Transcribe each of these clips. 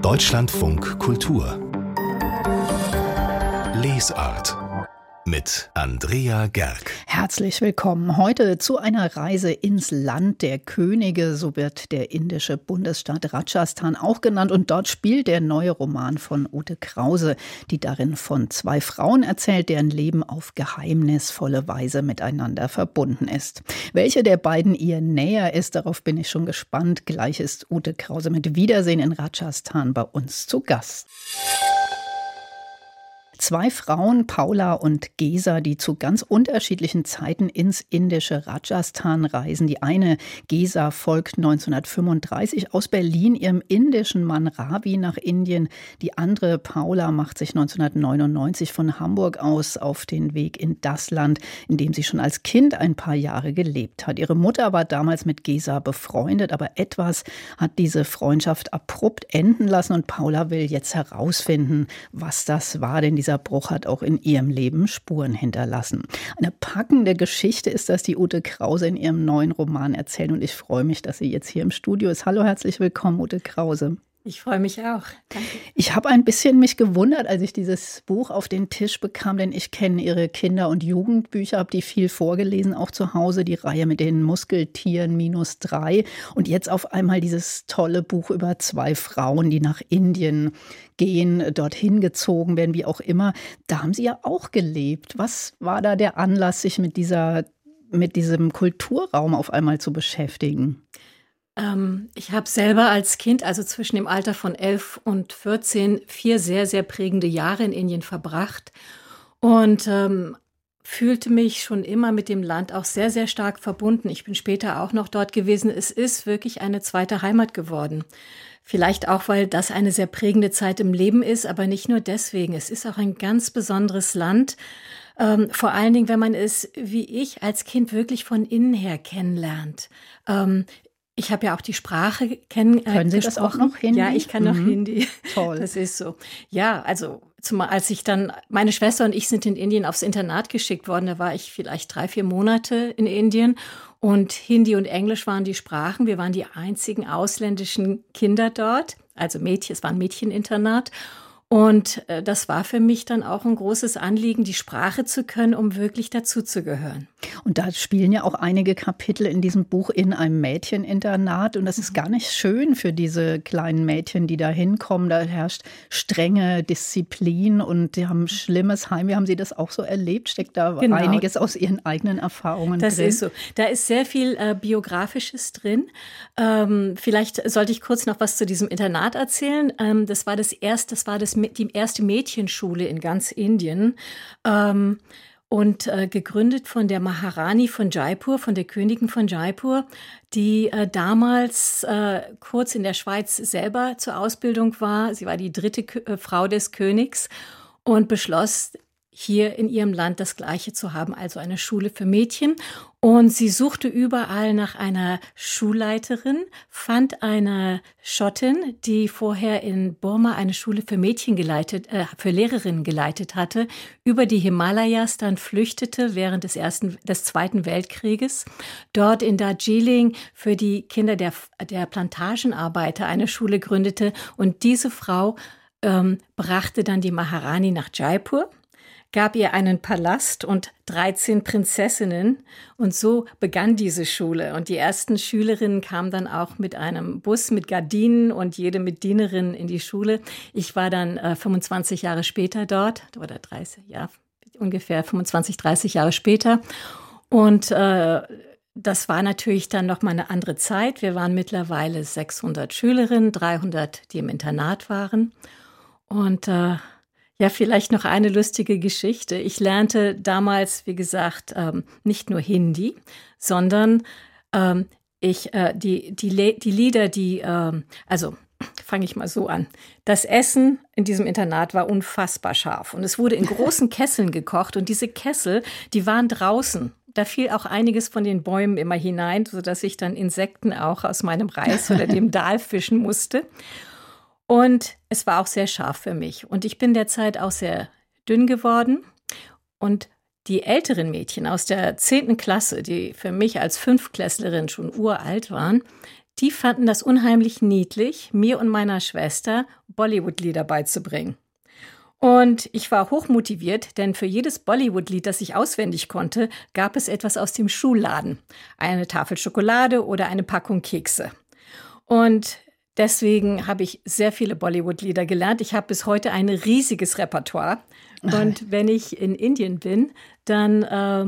Deutschlandfunk Kultur Lesart mit Andrea Gerg. Herzlich willkommen heute zu einer Reise ins Land der Könige, so wird der indische Bundesstaat Rajasthan auch genannt. Und dort spielt der neue Roman von Ute Krause, die darin von zwei Frauen erzählt, deren Leben auf geheimnisvolle Weise miteinander verbunden ist. Welche der beiden ihr näher ist, darauf bin ich schon gespannt. Gleich ist Ute Krause mit Wiedersehen in Rajasthan bei uns zu Gast. Zwei Frauen, Paula und Gesa, die zu ganz unterschiedlichen Zeiten ins indische Rajasthan reisen. Die eine, Gesa, folgt 1935 aus Berlin ihrem indischen Mann Ravi nach Indien. Die andere, Paula, macht sich 1999 von Hamburg aus auf den Weg in das Land, in dem sie schon als Kind ein paar Jahre gelebt hat. Ihre Mutter war damals mit Gesa befreundet, aber etwas hat diese Freundschaft abrupt enden lassen und Paula will jetzt herausfinden, was das war, denn dieser Bruch hat auch in ihrem Leben Spuren hinterlassen. Eine packende Geschichte ist das, die Ute Krause in ihrem neuen Roman erzählt. Und ich freue mich, dass sie jetzt hier im Studio ist. Hallo, herzlich willkommen, Ute Krause. Ich freue mich auch. Danke. Ich habe ein bisschen mich gewundert, als ich dieses Buch auf den Tisch bekam, denn ich kenne Ihre Kinder- und Jugendbücher, habe die viel vorgelesen, auch zu Hause, die Reihe mit den Muskeltieren -3 und jetzt auf einmal dieses tolle Buch über zwei Frauen, die nach Indien gehen, dorthin gezogen werden, wie auch immer. Da haben Sie ja auch gelebt. Was war da der Anlass, sich mit diesem Kulturraum auf einmal zu beschäftigen? Ich habe selber als Kind, also zwischen dem Alter von 11 und 14, 4 sehr, sehr prägende Jahre in Indien verbracht und fühlte mich schon immer mit dem Land auch sehr, sehr stark verbunden. Ich bin später auch noch dort gewesen. Es ist wirklich eine zweite Heimat geworden. Vielleicht auch, weil das eine sehr prägende Zeit im Leben ist, aber nicht nur deswegen. Es ist auch ein ganz besonderes Land. Vor allen Dingen, wenn man es, wie ich, als Kind wirklich von innen her kennenlernt. Ich habe ja auch die Sprache Können Sie das auch noch, Hindi? Ja, ich kann noch Hindi. Toll. Das ist so. Ja, also zumal als ich dann, meine Schwester und ich sind in Indien aufs Internat geschickt worden, da war ich vielleicht 3-4 Monate in Indien und Hindi und Englisch waren die Sprachen. Wir waren die einzigen ausländischen Kinder dort, also Mädchen, es war ein Mädcheninternat. Und das war für mich dann auch ein großes Anliegen, die Sprache zu können, um wirklich dazuzugehören. Und da spielen ja auch einige Kapitel in diesem Buch in einem Mädcheninternat. Und das ist gar nicht schön für diese kleinen Mädchen, die da hinkommen. Da herrscht strenge Disziplin und die haben ein schlimmes Heim. Wie haben Sie das auch so erlebt? Steckt da einiges aus Ihren eigenen Erfahrungen drin? Das ist so. Da ist sehr viel Biografisches drin. Vielleicht sollte ich kurz noch was zu diesem Internat erzählen. Das war die erste Mädchenschule in ganz Indien und gegründet von der Maharani von Jaipur, von der Königin von Jaipur, die damals kurz in der Schweiz selber zur Ausbildung war. Sie war die 3. Frau des Königs und beschloss, hier in ihrem Land das Gleiche zu haben, also eine Schule für Mädchen. Und sie suchte überall nach einer Schulleiterin, fand eine Schottin, die vorher in Burma eine Schule für Mädchen für Lehrerinnen geleitet hatte, über die Himalayas dann flüchtete während des Zweiten Weltkrieges, dort in Darjeeling für die Kinder der Plantagenarbeiter eine Schule gründete. Und diese Frau brachte dann die Maharani nach Jaipur, gab ihr einen Palast und 13 Prinzessinnen. Und so begann diese Schule. Und die ersten Schülerinnen kamen dann auch mit einem Bus mit Gardinen und jede mit Dienerinnen in die Schule. Ich war dann 25 Jahre später dort, oder 30, ja, ungefähr 25, 30 Jahre später. Und das war natürlich dann noch mal eine andere Zeit. Wir waren mittlerweile 600 Schülerinnen, 300, die im Internat waren. Und ja, vielleicht noch eine lustige Geschichte. Ich lernte damals, wie gesagt, nicht nur Hindi, sondern die Lieder, also fange ich mal so an. Das Essen in diesem Internat war unfassbar scharf und es wurde in großen Kesseln gekocht und diese Kessel, die waren draußen. Da fiel auch einiges von den Bäumen immer hinein, sodass ich dann Insekten auch aus meinem Reis oder dem Dal fischen musste. Und es war auch sehr scharf für mich. Und ich bin derzeit auch sehr dünn geworden. Und die älteren Mädchen aus der 10. Klasse, die für mich als Fünftklässlerin schon uralt waren, die fanden das unheimlich niedlich, mir und meiner Schwester Bollywood-Lieder beizubringen. Und ich war hochmotiviert, denn für jedes Bollywood-Lied, das ich auswendig konnte, gab es etwas aus dem Schulladen. Eine Tafel Schokolade oder eine Packung Kekse. Und deswegen habe ich sehr viele Bollywood-Lieder gelernt. Ich habe bis heute ein riesiges Repertoire. Und wenn ich in Indien bin, dann,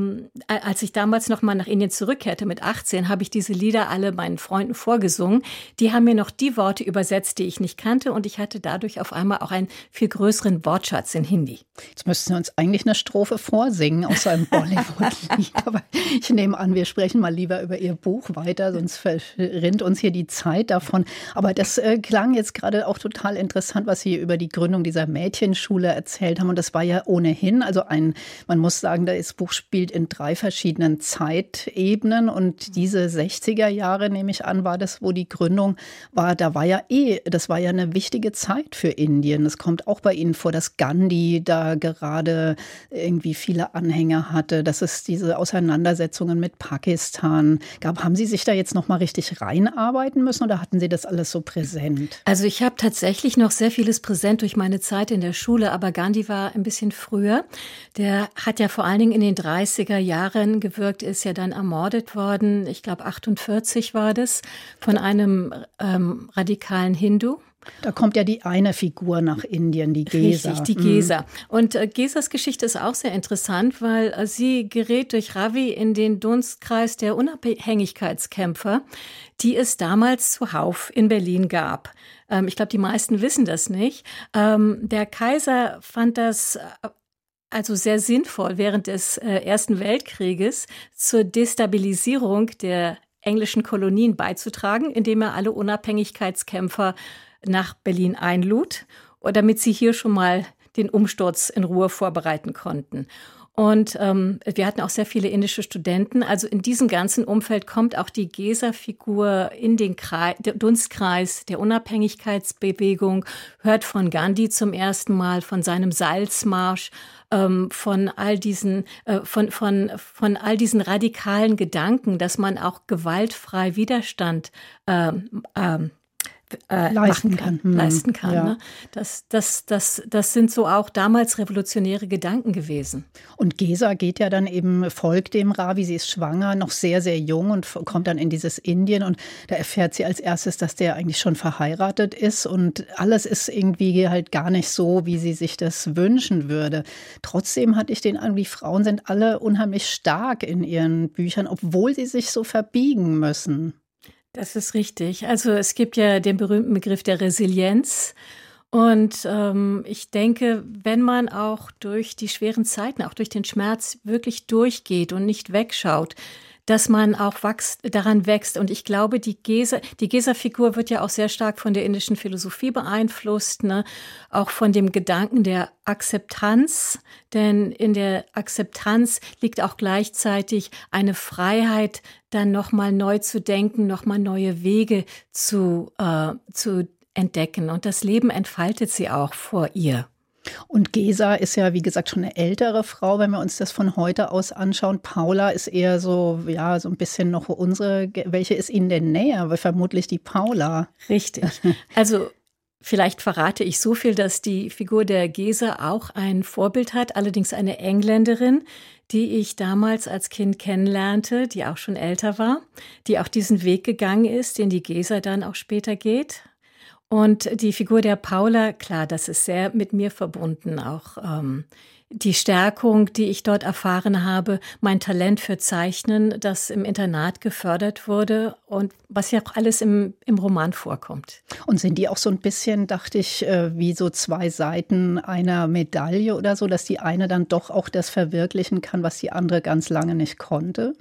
als ich damals noch mal nach Indien zurückkehrte mit 18, habe ich diese Lieder alle meinen Freunden vorgesungen. Die haben mir noch die Worte übersetzt, die ich nicht kannte. Und ich hatte dadurch auf einmal auch einen viel größeren Wortschatz in Hindi. Jetzt müssten wir uns eigentlich eine Strophe vorsingen aus einem Bollywood-Lied. Aber ich nehme an, wir sprechen mal lieber über Ihr Buch weiter, sonst verrinnt uns hier die Zeit davon. Aber das klang jetzt gerade auch total interessant, was Sie über die Gründung dieser Mädchenschule erzählt haben. Und das war ja ohnehin, also man muss sagen, das Buch spielt in 3 verschiedenen Zeitebenen. Und diese 60er Jahre, nehme ich an, war das, wo die Gründung war. Das war ja eine wichtige Zeit für Indien. Es kommt auch bei Ihnen vor, dass Gandhi da gerade irgendwie viele Anhänger hatte, dass es diese Auseinandersetzungen mit Pakistan gab. Haben Sie sich da jetzt noch mal richtig reinarbeiten müssen oder hatten Sie das alles so präsent? Also ich habe tatsächlich noch sehr vieles präsent durch meine Zeit in der Schule, aber Gandhi war ein bisschen früher. Der hat ja vor allen Dingen in den 30er Jahren gewirkt, ist ja dann ermordet worden. Ich glaube 48 war das, von einem radikalen Hindu. Da kommt ja die eine Figur nach Indien, die Geza. Richtig, die Geza. Und Gezas Geschichte ist auch sehr interessant, weil sie gerät durch Ravi in den Dunstkreis der Unabhängigkeitskämpfer, die es damals zuhauf in Berlin gab. Ich glaube, die meisten wissen das nicht. Der Kaiser fand das also sehr sinnvoll während des Ersten Weltkrieges zur Destabilisierung der englischen Kolonien beizutragen, indem er alle Unabhängigkeitskämpfer nach Berlin einlud, damit sie hier schon mal den Umsturz in Ruhe vorbereiten konnten. Und wir hatten auch sehr viele indische Studenten. Also in diesem ganzen Umfeld kommt auch die Geza-Figur in den Dunstkreis der Unabhängigkeitsbewegung, hört von Gandhi zum ersten Mal, von seinem Salzmarsch, von all diesen radikalen Gedanken, dass man auch gewaltfrei Widerstand leisten kann. Ja. Ne? Das sind so auch damals revolutionäre Gedanken gewesen. Und Geza folgt dem Ravi, sie ist schwanger, noch sehr, sehr jung und kommt dann in dieses Indien und da erfährt sie als erstes, dass der eigentlich schon verheiratet ist und alles ist irgendwie halt gar nicht so, wie sie sich das wünschen würde. Trotzdem hatte ich den Eindruck, die Frauen sind alle unheimlich stark in ihren Büchern, obwohl sie sich so verbiegen müssen. Das ist richtig. Also es gibt ja den berühmten Begriff der Resilienz. Und ich denke, wenn man auch durch die schweren Zeiten, auch durch den Schmerz wirklich durchgeht und nicht wegschaut, dass man auch daran wächst. Und ich glaube, die Geza-Figur wird ja auch sehr stark von der indischen Philosophie beeinflusst, ne? Auch von dem Gedanken der Akzeptanz. Denn in der Akzeptanz liegt auch gleichzeitig eine Freiheit, dann nochmal neu zu denken, nochmal neue Wege zu entdecken. Und das Leben entfaltet sie auch vor ihr. Und Geza ist ja, wie gesagt, schon eine ältere Frau, wenn wir uns das von heute aus anschauen. Paula ist eher so, ja, so ein bisschen noch welche ist Ihnen denn näher? Weil vermutlich die Paula. Richtig. Also vielleicht verrate ich so viel, dass die Figur der Geza auch ein Vorbild hat, allerdings eine Engländerin, die ich damals als Kind kennenlernte, die auch schon älter war, die auch diesen Weg gegangen ist, den die Geza dann auch später geht. Und die Figur der Paula, klar, das ist sehr mit mir verbunden, auch die Stärkung, die ich dort erfahren habe, mein Talent für Zeichnen, das im Internat gefördert wurde und was ja auch alles im Roman vorkommt. Und sind die auch so ein bisschen, dachte ich, wie so 2 Seiten einer Medaille oder so, dass die eine dann doch auch das verwirklichen kann, was die andere ganz lange nicht konnte?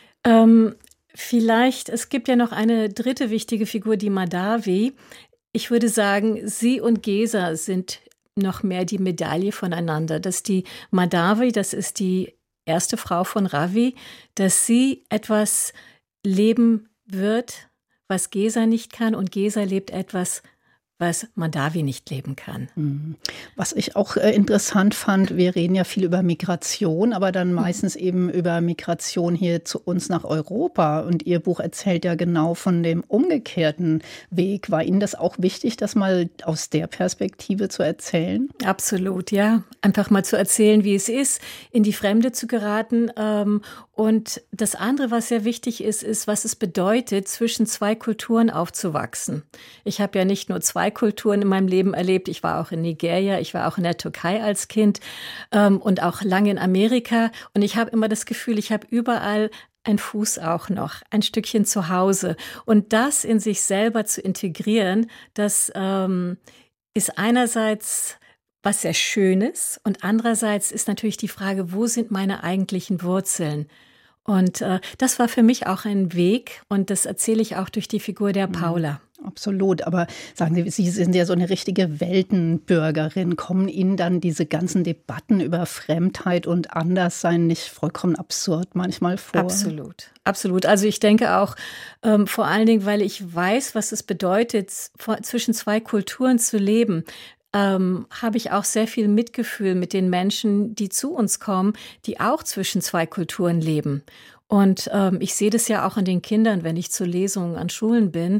Vielleicht, es gibt ja noch eine dritte wichtige Figur, die Madhavi. Ich würde sagen, sie und Geza sind noch mehr die Medaille voneinander. Dass die Madhavi, das ist die erste Frau von Ravi, dass sie etwas leben wird, was Geza nicht kann. Und Geza lebt etwas, was Mandavi nicht leben kann. Was ich auch interessant fand, wir reden ja viel über Migration, aber dann meistens eben über Migration hier zu uns nach Europa. Und Ihr Buch erzählt ja genau von dem umgekehrten Weg. War Ihnen das auch wichtig, das mal aus der Perspektive zu erzählen? Absolut, ja. Einfach mal zu erzählen, wie es ist, in die Fremde zu geraten. Und das andere, was sehr wichtig ist, was es bedeutet, zwischen zwei Kulturen aufzuwachsen. Ich habe ja nicht nur zwei Kulturen in meinem Leben erlebt. Ich war auch in Nigeria, ich war auch in der Türkei als Kind und auch lange in Amerika. Und ich habe immer das Gefühl, ich habe überall ein Fuß auch noch, ein Stückchen zu Hause. Und das in sich selber zu integrieren, das ist einerseits was sehr Schönes und andererseits ist natürlich die Frage, wo sind meine eigentlichen Wurzeln? Und das war für mich auch ein Weg und das erzähle ich auch durch die Figur der Paula. Absolut, aber sagen Sie, Sie sind ja so eine richtige Weltenbürgerin. Kommen Ihnen dann diese ganzen Debatten über Fremdheit und Anderssein nicht vollkommen absurd manchmal vor? Absolut, absolut. Also ich denke auch, vor allen Dingen, weil ich weiß, was es bedeutet, zwischen zwei Kulturen zu leben, habe ich auch sehr viel Mitgefühl mit den Menschen, die zu uns kommen, die auch zwischen zwei Kulturen leben. Und ich sehe das ja auch an den Kindern, wenn ich zu Lesungen an Schulen bin,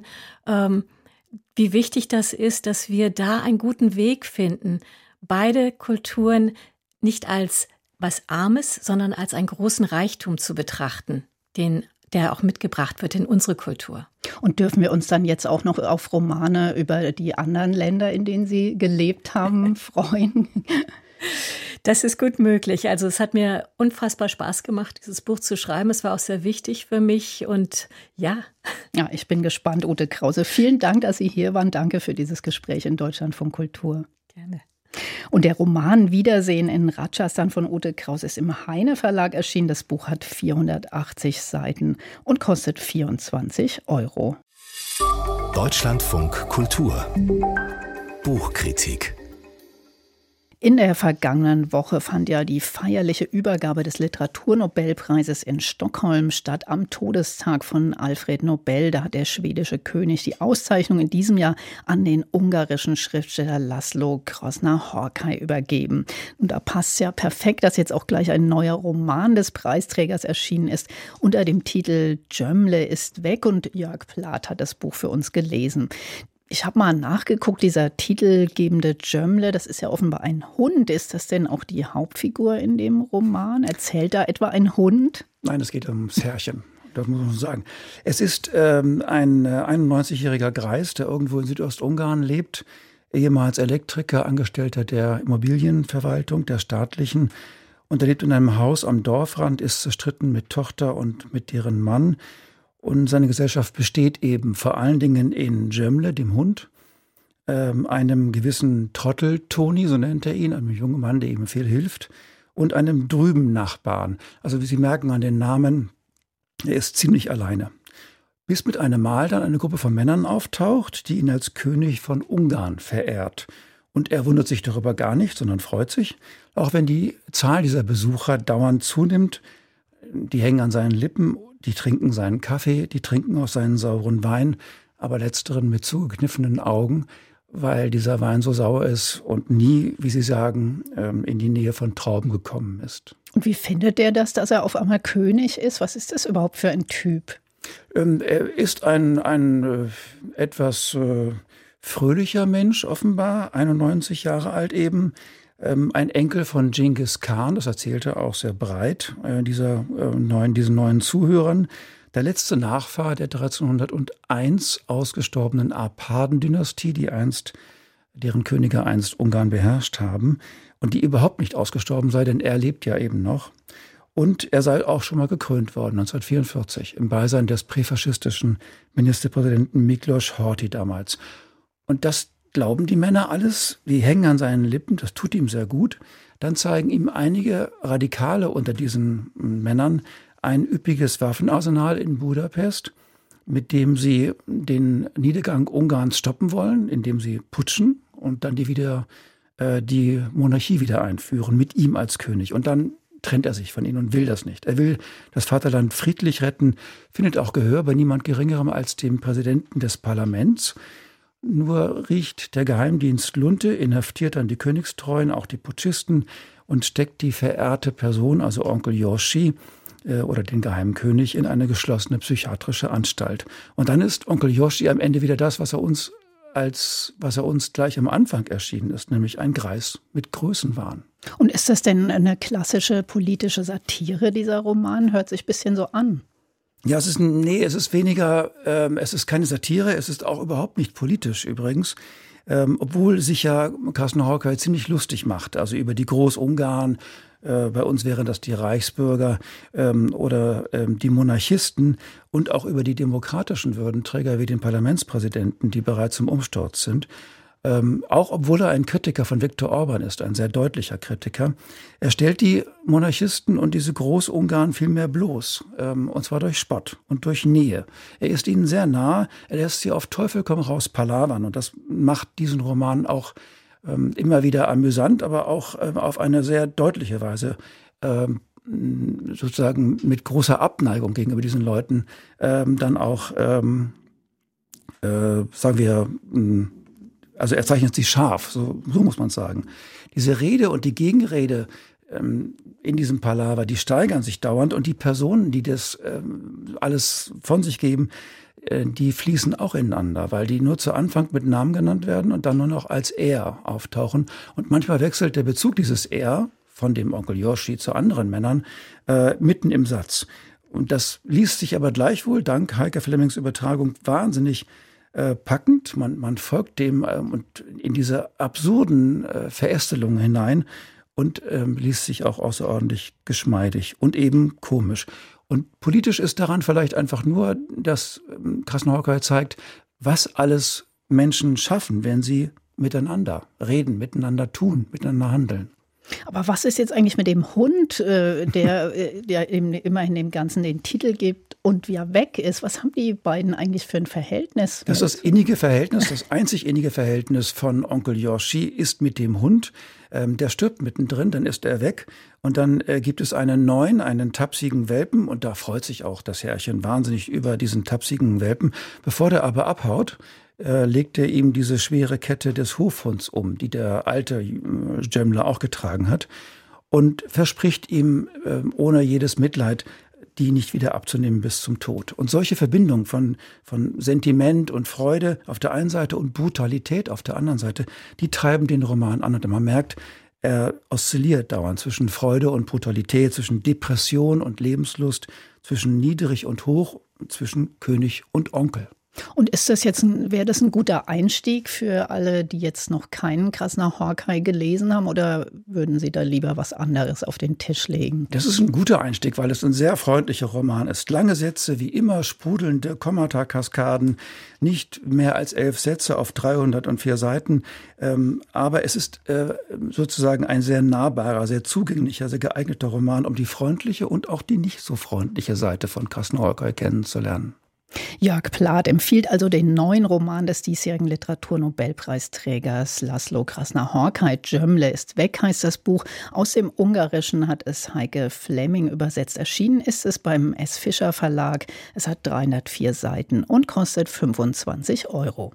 wie wichtig das ist, dass wir da einen guten Weg finden, beide Kulturen nicht als was Armes, sondern als einen großen Reichtum zu betrachten, der auch mitgebracht wird in unsere Kultur. Und dürfen wir uns dann jetzt auch noch auf Romane über die anderen Länder, in denen Sie gelebt haben, freuen? Das ist gut möglich. Also es hat mir unfassbar Spaß gemacht, dieses Buch zu schreiben. Es war auch sehr wichtig für mich und ja. Ja, ich bin gespannt, Ute Krause. Vielen Dank, dass Sie hier waren. Danke für dieses Gespräch in Deutschlandfunk Kultur. Gerne. Und der Roman Wiedersehen in Rajasthan von Ute Krause ist im Heine Verlag erschienen. Das Buch hat 480 Seiten und kostet 24 €. Deutschlandfunk Kultur Buchkritik. In der vergangenen Woche fand ja die feierliche Übergabe des Literaturnobelpreises in Stockholm statt, am Todestag von Alfred Nobel. Da hat der schwedische König die Auszeichnung in diesem Jahr an den ungarischen Schriftsteller Laszlo Krosna-Horkai übergeben. Und da passt ja perfekt, dass jetzt auch gleich ein neuer Roman des Preisträgers erschienen ist, unter dem Titel Gömle ist weg, und Jörg Plath hat das Buch für uns gelesen. Ich habe mal nachgeguckt, dieser titelgebende Gömle, das ist ja offenbar ein Hund. Ist das denn auch die Hauptfigur in dem Roman? Erzählt da etwa ein Hund? Nein, es geht ums Herrchen. Das muss man sagen. Es ist ein 91-jähriger Greis, der irgendwo in Südostungarn lebt, ehemals Elektriker, Angestellter der Immobilienverwaltung, der staatlichen. Und er lebt in einem Haus am Dorfrand, ist zerstritten mit Tochter und mit deren Mann. Und seine Gesellschaft besteht eben vor allen Dingen in Gömle, dem Hund, einem gewissen Trottel Toni, so nennt er ihn, einem jungen Mann, der ihm viel hilft, und einem drüben Nachbarn. Also wie Sie merken an den Namen, er ist ziemlich alleine. Bis mit einem Mal dann eine Gruppe von Männern auftaucht, die ihn als König von Ungarn verehrt. Und er wundert sich darüber gar nicht, sondern freut sich, auch wenn die Zahl dieser Besucher dauernd zunimmt. Die hängen an seinen Lippen, die trinken seinen Kaffee, die trinken aus seinen sauren Wein, aber letzteren mit zugekniffenen Augen, weil dieser Wein so sauer ist und nie, wie Sie sagen, in die Nähe von Trauben gekommen ist. Und wie findet der das, dass er auf einmal König ist? Was ist das überhaupt für ein Typ? Er ist ein etwas fröhlicher Mensch, offenbar, 91 Jahre alt eben. Ein Enkel von Genghis Khan, das erzählt er auch sehr breit, diesen neuen Zuhörern. Der letzte Nachfahre der 1301 ausgestorbenen Arpaden-Dynastie, deren Könige einst Ungarn beherrscht haben und die überhaupt nicht ausgestorben sei, denn er lebt ja eben noch. Und er sei auch schon mal gekrönt worden, 1944, im Beisein des präfaschistischen Ministerpräsidenten Miklos Horthy damals. Und das glauben die Männer alles, die hängen an seinen Lippen, das tut ihm sehr gut. Dann zeigen ihm einige Radikale unter diesen Männern ein üppiges Waffenarsenal in Budapest, mit dem sie den Niedergang Ungarns stoppen wollen, indem sie putschen und dann die Monarchie wieder einführen, mit ihm als König. Und dann trennt er sich von ihnen und will das nicht. Er will das Vaterland friedlich retten, findet auch Gehör bei niemand Geringerem als dem Präsidenten des Parlaments. Nur riecht der Geheimdienst Lunte, inhaftiert dann die Königstreuen, auch die Putschisten und steckt die verehrte Person, also Onkel Joshi oder den geheimen König, in eine geschlossene psychiatrische Anstalt. Und dann ist Onkel Joshi am Ende wieder das, was er uns gleich am Anfang erschienen ist, nämlich ein Greis mit Größenwahn. Und ist das denn eine klassische politische Satire, dieser Roman? Hört sich ein bisschen so an. Ja, es ist keine Satire, es ist auch überhaupt nicht politisch übrigens. Obwohl sich ja Carsten Horkheimer ziemlich lustig macht, also über die Großungarn, bei uns wären das die Reichsbürger oder die Monarchisten und auch über die demokratischen Würdenträger wie den Parlamentspräsidenten, die bereits im Umsturz sind. Auch obwohl er ein Kritiker von Viktor Orban ist, ein sehr deutlicher Kritiker. Er stellt die Monarchisten und diese Großungarn vielmehr bloß, und zwar durch Spott und durch Nähe. Er ist ihnen sehr nah, er lässt sie auf Teufel komm raus palavern und das macht diesen Roman auch immer wieder amüsant, aber auch auf eine sehr deutliche Weise sozusagen mit großer Abneigung gegenüber diesen Leuten dann auch, sagen wir, also er zeichnet sie scharf, so muss man sagen. Diese Rede und die Gegenrede in diesem Palaver, die steigern sich dauernd und die Personen, die das alles von sich geben, die fließen auch ineinander, weil die nur zu Anfang mit Namen genannt werden und dann nur noch als er auftauchen. Und manchmal wechselt der Bezug dieses er von dem Onkel Joshi zu anderen Männern mitten im Satz. Und das liest sich aber gleichwohl dank Heike Flemmings Übertragung wahnsinnig packend. Man folgt dem und in diese absurden Verästelungen hinein und liest sich auch außerordentlich geschmeidig und eben komisch. Und politisch ist daran vielleicht einfach nur, dass Carsten Horkheimer zeigt, was alles Menschen schaffen, wenn sie miteinander reden, miteinander tun, miteinander handeln. Aber was ist jetzt eigentlich mit dem Hund, der immerhin dem Ganzen den Titel gibt und wie er weg ist? Was haben die beiden eigentlich für ein Verhältnis? Das ist das innige Verhältnis, das einzig innige Verhältnis von Onkel Joshi ist mit dem Hund. Der stirbt mittendrin, dann ist er weg. Und dann gibt es einen tapsigen Welpen. Und da freut sich auch das Herrchen wahnsinnig über diesen tapsigen Welpen. Bevor der aber abhaut, legt er ihm diese schwere Kette des Hofhunds um, die der alte Jömmler auch getragen hat. Und verspricht ihm ohne jedes Mitleid, die nicht wieder abzunehmen bis zum Tod. Und solche Verbindungen von Sentiment und Freude auf der einen Seite und Brutalität auf der anderen Seite, die treiben den Roman an. Und man merkt, er oszilliert dauernd zwischen Freude und Brutalität, zwischen Depression und Lebenslust, zwischen niedrig und hoch, zwischen König und Onkel. Und wäre das ein guter Einstieg für alle, die jetzt noch keinen Krasner Horkheimer gelesen haben, oder würden Sie da lieber was anderes auf den Tisch legen? Das ist ein guter Einstieg, weil es ein sehr freundlicher Roman ist. Lange Sätze, wie immer sprudelnde Kommata-Kaskaden, nicht mehr als 11 Sätze auf 304 Seiten. Aber es ist sozusagen ein sehr nahbarer, sehr zugänglicher, sehr geeigneter Roman, um die freundliche und auch die nicht so freundliche Seite von Carsten Horkheimer kennenzulernen. Jörg Plath empfiehlt also den neuen Roman des diesjährigen Literaturnobelpreisträgers Laszlo Krasner-Horkheimer. Jömmle ist weg, heißt das Buch. Aus dem Ungarischen hat es Heike Flemming übersetzt. Erschienen ist es beim S. Fischer Verlag. Es hat 304 Seiten und kostet 25 €.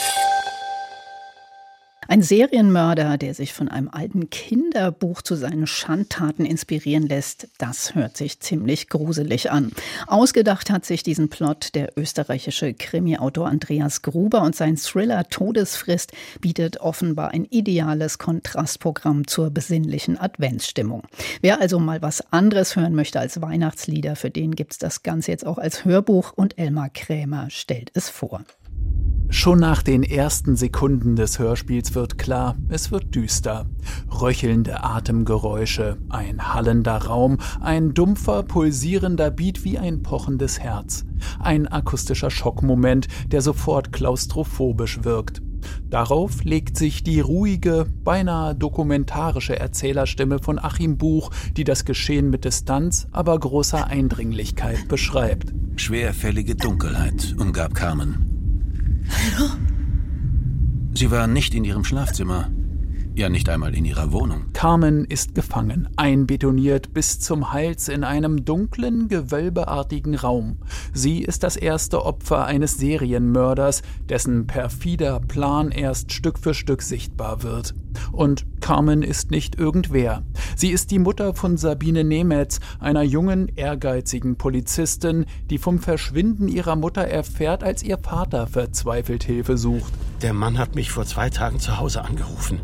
Ein Serienmörder, der sich von einem alten Kinderbuch zu seinen Schandtaten inspirieren lässt, das hört sich ziemlich gruselig an. Ausgedacht hat sich diesen Plot der österreichische Krimi-Autor Andreas Gruber und sein Thriller Todesfrist bietet offenbar ein ideales Kontrastprogramm zur besinnlichen Adventsstimmung. Wer also mal was anderes hören möchte als Weihnachtslieder, für den gibt's das Ganze jetzt auch als Hörbuch und Elmar Krämer stellt es vor. Schon nach den ersten Sekunden des Hörspiels wird klar, es wird düster. Röchelnde Atemgeräusche, ein hallender Raum, ein dumpfer, pulsierender Beat wie ein pochendes Herz. Ein akustischer Schockmoment, der sofort klaustrophobisch wirkt. Darauf legt sich die ruhige, beinahe dokumentarische Erzählerstimme von Achim Buch, die das Geschehen mit Distanz, aber großer Eindringlichkeit beschreibt. Schwerfällige Dunkelheit umgab Carmen. Hallo? Sie war nicht in ihrem Schlafzimmer. Ja, nicht einmal in ihrer Wohnung. Carmen ist gefangen, einbetoniert bis zum Hals in einem dunklen, gewölbeartigen Raum. Sie ist das erste Opfer eines Serienmörders, dessen perfider Plan erst Stück für Stück sichtbar wird. Und Carmen ist nicht irgendwer. Sie ist die Mutter von Sabine Nemetz, einer jungen, ehrgeizigen Polizistin, die vom Verschwinden ihrer Mutter erfährt, als ihr Vater verzweifelt Hilfe sucht. Der Mann hat mich vor 2 Tagen zu Hause angerufen.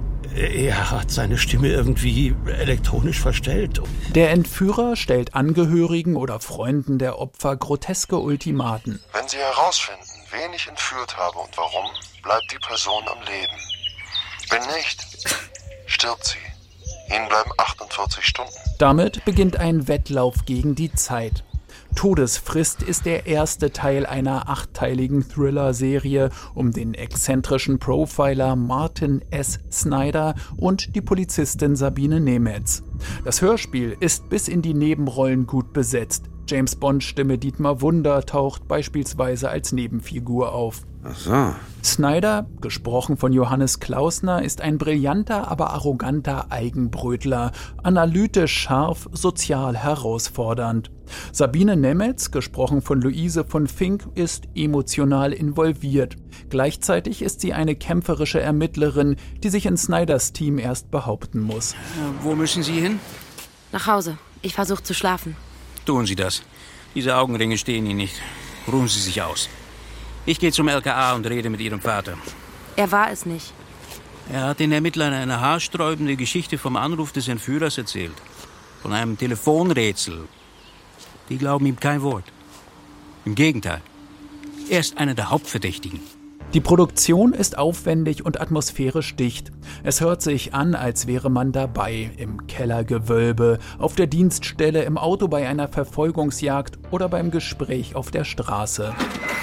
Er hat seine Stimme irgendwie elektronisch verstellt. Der Entführer stellt Angehörigen oder Freunden der Opfer groteske Ultimaten. Wenn Sie herausfinden, wen ich entführt habe und warum, bleibt die Person am Leben. Wenn nicht, stirbt sie. Ihnen bleiben 48 Stunden. Damit beginnt ein Wettlauf gegen die Zeit. Todesfrist ist der erste Teil einer 8-teiligen Thriller-Serie um den exzentrischen Profiler Martin S. Snyder und die Polizistin Sabine Nemetz. Das Hörspiel ist bis in die Nebenrollen gut besetzt. James-Bond-Stimme Dietmar Wunder taucht beispielsweise als Nebenfigur auf. Ach so. Snyder, gesprochen von Johannes Klausner, ist ein brillanter, aber arroganter Eigenbrötler, analytisch scharf, sozial herausfordernd. Sabine Nemetz, gesprochen von Luise von Fink, ist emotional involviert. Gleichzeitig ist sie eine kämpferische Ermittlerin, die sich in Snyders Team erst behaupten muss. Wo müssen Sie hin? Nach Hause. Ich versuche zu schlafen. Tun Sie das. Diese Augenringe stehen Ihnen nicht. Ruhen Sie sich aus. Ich gehe zum LKA und rede mit Ihrem Vater. Er war es nicht. Er hat den Ermittlern eine haarsträubende Geschichte vom Anruf des Entführers erzählt. Von einem Telefonrätsel. Die glauben ihm kein Wort. Im Gegenteil. Er ist einer der Hauptverdächtigen. Die Produktion ist aufwendig und atmosphärisch dicht. Es hört sich an, als wäre man dabei, im Kellergewölbe, auf der Dienststelle, im Auto bei einer Verfolgungsjagd oder beim Gespräch auf der Straße.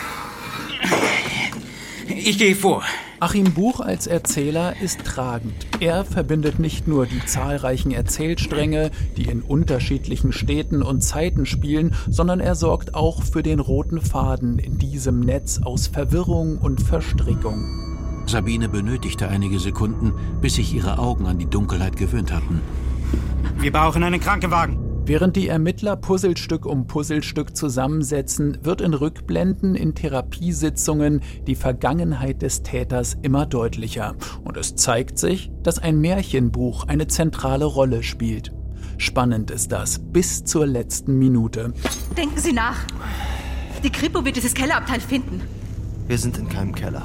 Ich gehe vor. Achim Buch als Erzähler ist tragend. Er verbindet nicht nur die zahlreichen Erzählstränge, die in unterschiedlichen Städten und Zeiten spielen, sondern er sorgt auch für den roten Faden in diesem Netz aus Verwirrung und Verstrickung. Sabine benötigte einige Sekunden, bis sich ihre Augen an die Dunkelheit gewöhnt hatten. Wir brauchen einen Krankenwagen. Während die Ermittler Puzzlestück um Puzzlestück zusammensetzen, wird in Rückblenden, in Therapiesitzungen die Vergangenheit des Täters immer deutlicher. Und es zeigt sich, dass ein Märchenbuch eine zentrale Rolle spielt. Spannend ist das, bis zur letzten Minute. Denken Sie nach. Die Kripo wird dieses Kellerabteil finden. Wir sind in keinem Keller.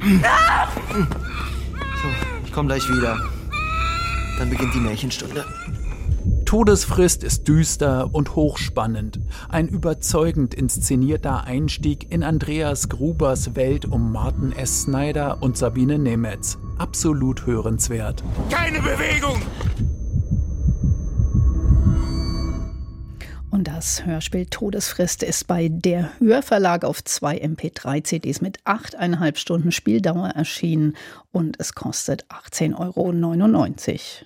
So, ich komme gleich wieder. Dann beginnt die Märchenstunde. Todesfrist ist düster und hochspannend. Ein überzeugend inszenierter Einstieg in Andreas Grubers Welt um Martin S. Snyder und Sabine Nemetz. Absolut hörenswert. Keine Bewegung! Und das Hörspiel Todesfrist ist bei der Hörverlag auf 2 MP3-CDs mit 8,5 Stunden Spieldauer erschienen und es kostet 18,99 €.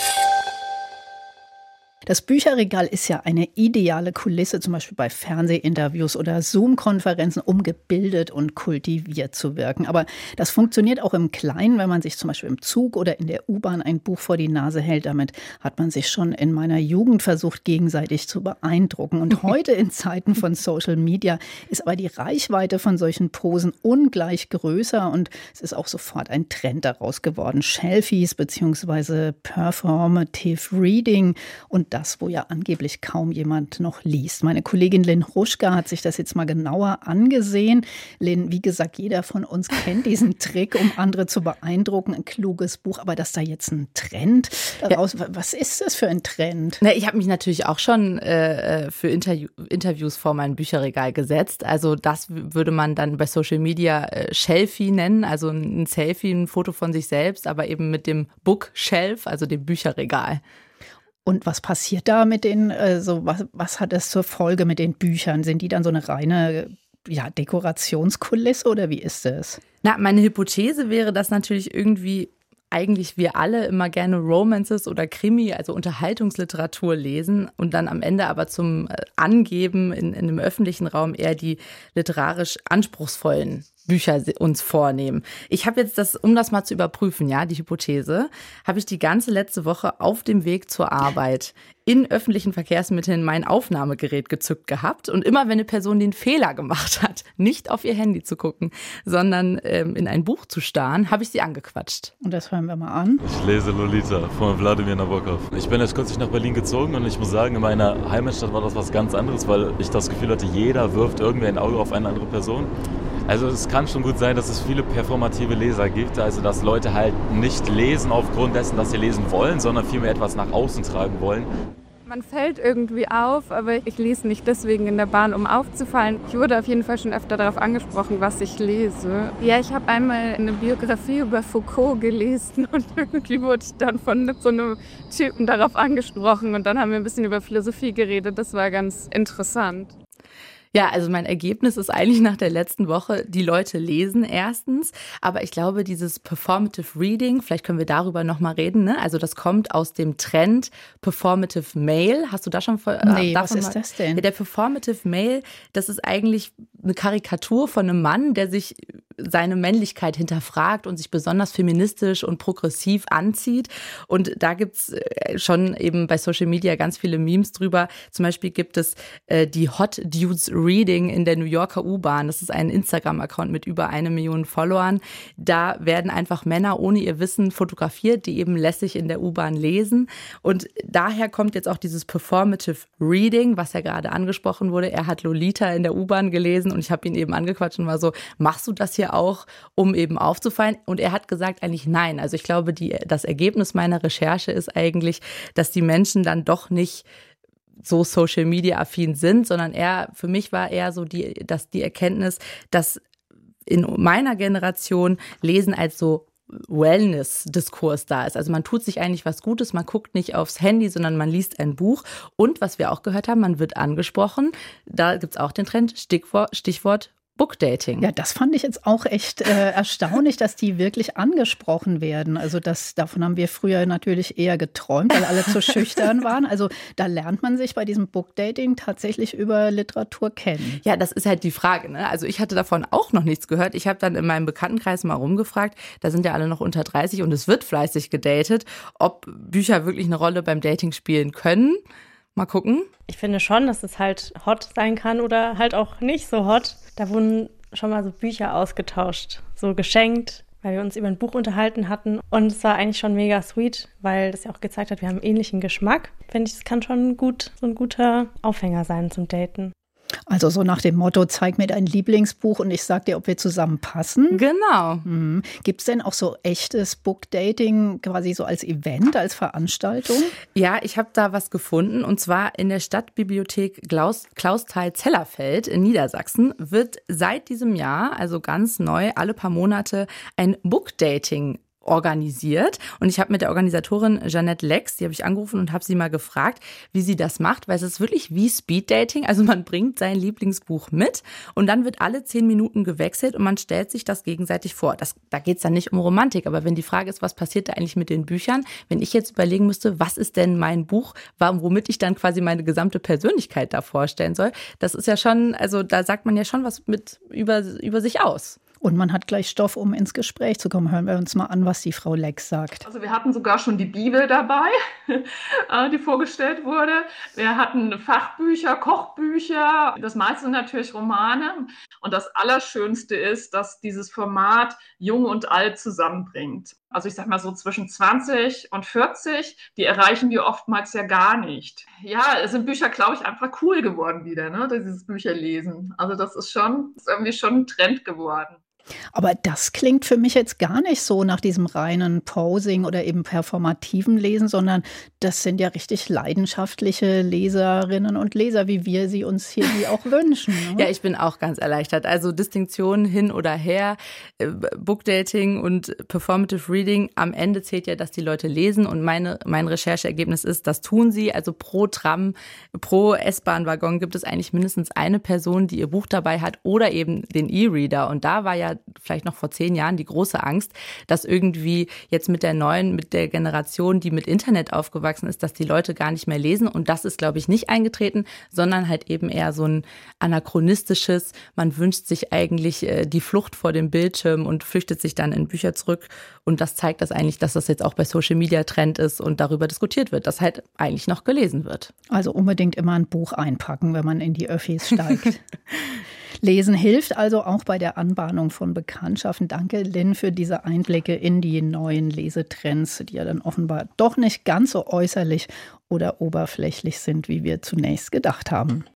Das Bücherregal ist ja eine ideale Kulisse, zum Beispiel bei Fernsehinterviews oder Zoom-Konferenzen, um gebildet und kultiviert zu wirken. Aber das funktioniert auch im Kleinen, wenn man sich zum Beispiel im Zug oder in der U-Bahn ein Buch vor die Nase hält. Damit hat man sich schon in meiner Jugend versucht, gegenseitig zu beeindrucken. Und heute in Zeiten von Social Media ist aber die Reichweite von solchen Posen ungleich größer und es ist auch sofort ein Trend daraus geworden. Shelfies bzw. Performative Reading und das, wo ja angeblich kaum jemand noch liest. Meine Kollegin Lynn Hruschka hat sich das jetzt mal genauer angesehen. Lynn, wie gesagt, jeder von uns kennt diesen Trick, um andere zu beeindrucken. Ein kluges Buch, aber dass da jetzt ein Trend daraus, was ist das für ein Trend? Na, ich habe mich natürlich auch schon für Interviews vor mein Bücherregal gesetzt. Also das würde man dann bei Social Media Shelfie nennen, also ein Selfie, ein Foto von sich selbst, aber eben mit dem Bookshelf, also dem Bücherregal. Und was passiert da mit den, was hat das zur Folge mit den Büchern? Sind die dann so eine reine Dekorationskulisse oder wie ist das? Na, meine Hypothese wäre, dass natürlich irgendwie eigentlich wir alle immer gerne Romances oder Krimi, also Unterhaltungsliteratur lesen und dann am Ende aber zum Angeben in dem öffentlichen Raum eher die literarisch anspruchsvollen Bücher uns vornehmen. Ich habe jetzt um das mal zu überprüfen, ja, die Hypothese, habe ich die ganze letzte Woche auf dem Weg zur Arbeit in öffentlichen Verkehrsmitteln mein Aufnahmegerät gezückt gehabt und immer wenn eine Person den Fehler gemacht hat, nicht auf ihr Handy zu gucken, sondern in ein Buch zu starren, habe ich sie angequatscht. Und das hören wir mal an. Ich lese Lolita von Wladimir Nabokov. Ich bin jetzt kürzlich nach Berlin gezogen und ich muss sagen, in meiner Heimatstadt war das was ganz anderes, weil ich das Gefühl hatte, jeder wirft irgendwie ein Auge auf eine andere Person. Also es kann schon gut sein, dass es viele performative Leser gibt, also dass Leute halt nicht lesen aufgrund dessen, dass sie lesen wollen, sondern vielmehr etwas nach außen tragen wollen. Man fällt irgendwie auf, aber ich lese nicht deswegen in der Bahn, um aufzufallen. Ich wurde auf jeden Fall schon öfter darauf angesprochen, was ich lese. Ja, ich habe einmal eine Biografie über Foucault gelesen und irgendwie wurde ich dann von so einem Typen darauf angesprochen und dann haben wir ein bisschen über Philosophie geredet. Das war ganz interessant. Ja, also mein Ergebnis ist eigentlich nach der letzten Woche, die Leute lesen erstens, aber ich glaube, dieses Performative Reading, vielleicht können wir darüber nochmal reden, ne? Also das kommt aus dem Trend Performative Male. Hast du da schon Nee, was ist das denn? Ja, der Performative Male, das ist eigentlich eine Karikatur von einem Mann, der sich seine Männlichkeit hinterfragt und sich besonders feministisch und progressiv anzieht. Und da gibt's schon eben bei Social Media ganz viele Memes drüber. Zum Beispiel gibt es die Hot Dudes Reading in der New Yorker U-Bahn. Das ist ein Instagram-Account mit über 1 Million Followern. Da werden einfach Männer ohne ihr Wissen fotografiert, die eben lässig in der U-Bahn lesen. Und daher kommt jetzt auch dieses Performative Reading, was ja gerade angesprochen wurde. Er hat Lolita in der U-Bahn gelesen und ich habe ihn eben angequatscht und war so, machst du das hier auch, um eben aufzufallen? Und er hat gesagt eigentlich nein. Also ich glaube, das Ergebnis meiner Recherche ist eigentlich, dass die Menschen dann doch nicht so Social Media affin sind, sondern für mich war eher so die Erkenntnis, dass in meiner Generation Lesen als so Wellness-Diskurs da ist. Also man tut sich eigentlich was Gutes, man guckt nicht aufs Handy, sondern man liest ein Buch. Und was wir auch gehört haben, man wird angesprochen. Da gibt's auch den Trend, Stichwort Bookdating. Ja, das fand ich jetzt auch echt erstaunlich, dass die wirklich angesprochen werden. Also davon haben wir früher natürlich eher geträumt, weil alle zu schüchtern waren. Also da lernt man sich bei diesem Bookdating tatsächlich über Literatur kennen. Ja, das ist halt die Frage, ne? Also ich hatte davon auch noch nichts gehört. Ich habe dann in meinem Bekanntenkreis mal rumgefragt, da sind ja alle noch unter 30 und es wird fleißig gedatet, ob Bücher wirklich eine Rolle beim Dating spielen können. Mal gucken. Ich finde schon, dass es halt hot sein kann oder halt auch nicht so hot. Da wurden schon mal so Bücher ausgetauscht, so geschenkt, weil wir uns über ein Buch unterhalten hatten. Und es war eigentlich schon mega sweet, weil das ja auch gezeigt hat, wir haben einen ähnlichen Geschmack. Finde ich, es kann schon so ein guter Aufhänger sein zum Daten. Also so nach dem Motto, zeig mir dein Lieblingsbuch und ich sag dir, ob wir zusammen passen. Genau. Gibt es denn auch so echtes Bookdating quasi so als Event, als Veranstaltung? Ja, ich habe da was gefunden und zwar in der Stadtbibliothek Klausthal-Zellerfeld in Niedersachsen wird seit diesem Jahr, also ganz neu, alle paar Monate ein Bookdating organisiert. Und ich habe mit der Organisatorin Jeanette Lex, die habe ich angerufen und habe sie mal gefragt, wie sie das macht, weil es ist wirklich wie Speeddating. Also man bringt sein Lieblingsbuch mit und dann wird alle 10 Minuten gewechselt und man stellt sich das gegenseitig vor. Da geht es dann nicht um Romantik, aber wenn die Frage ist, was passiert da eigentlich mit den Büchern, wenn ich jetzt überlegen müsste, was ist denn mein Buch, womit ich dann quasi meine gesamte Persönlichkeit da vorstellen soll, das ist ja schon, also da sagt man ja schon was über sich aus. Und man hat gleich Stoff, um ins Gespräch zu kommen. Hören wir uns mal an, was die Frau Lex sagt. Also wir hatten sogar schon die Bibel dabei, die vorgestellt wurde. Wir hatten Fachbücher, Kochbücher, das meiste sind natürlich Romane. Und das Allerschönste ist, dass dieses Format Jung und Alt zusammenbringt. Also ich sag mal so zwischen 20 und 40, die erreichen wir oftmals ja gar nicht. Ja, es sind Bücher, glaube ich, einfach cool geworden wieder, ne? Dieses Bücherlesen. Also das ist irgendwie schon ein Trend geworden. Aber das klingt für mich jetzt gar nicht so nach diesem reinen Posing oder eben performativen Lesen, sondern das sind ja richtig leidenschaftliche Leserinnen und Leser, wie wir sie uns hier auch wünschen. Ne? Ja, ich bin auch ganz erleichtert. Also Distinktionen hin oder her, Bookdating und Performative Reading, am Ende zählt ja, dass die Leute lesen und mein Rechercheergebnis ist, das tun sie. Also pro Tram, pro S-Bahn-Waggon gibt es eigentlich mindestens eine Person, die ihr Buch dabei hat oder eben den E-Reader. Und da war ja ja vielleicht noch vor 10 Jahren die große Angst, dass irgendwie jetzt mit der Generation, die mit Internet aufgewachsen ist, dass die Leute gar nicht mehr lesen. Und das ist, glaube ich, nicht eingetreten, sondern halt eben eher so ein anachronistisches, man wünscht sich eigentlich die Flucht vor dem Bildschirm und flüchtet sich dann in Bücher zurück. Und das zeigt das eigentlich, dass das jetzt auch bei Social Media Trend ist und darüber diskutiert wird, dass halt eigentlich noch gelesen wird. Also unbedingt immer ein Buch einpacken, wenn man in die Öffis steigt. Lesen hilft also auch bei der Anbahnung von Bekanntschaften. Danke, Lynn, für diese Einblicke in die neuen Lesetrends, die ja dann offenbar doch nicht ganz so äußerlich oder oberflächlich sind, wie wir zunächst gedacht haben.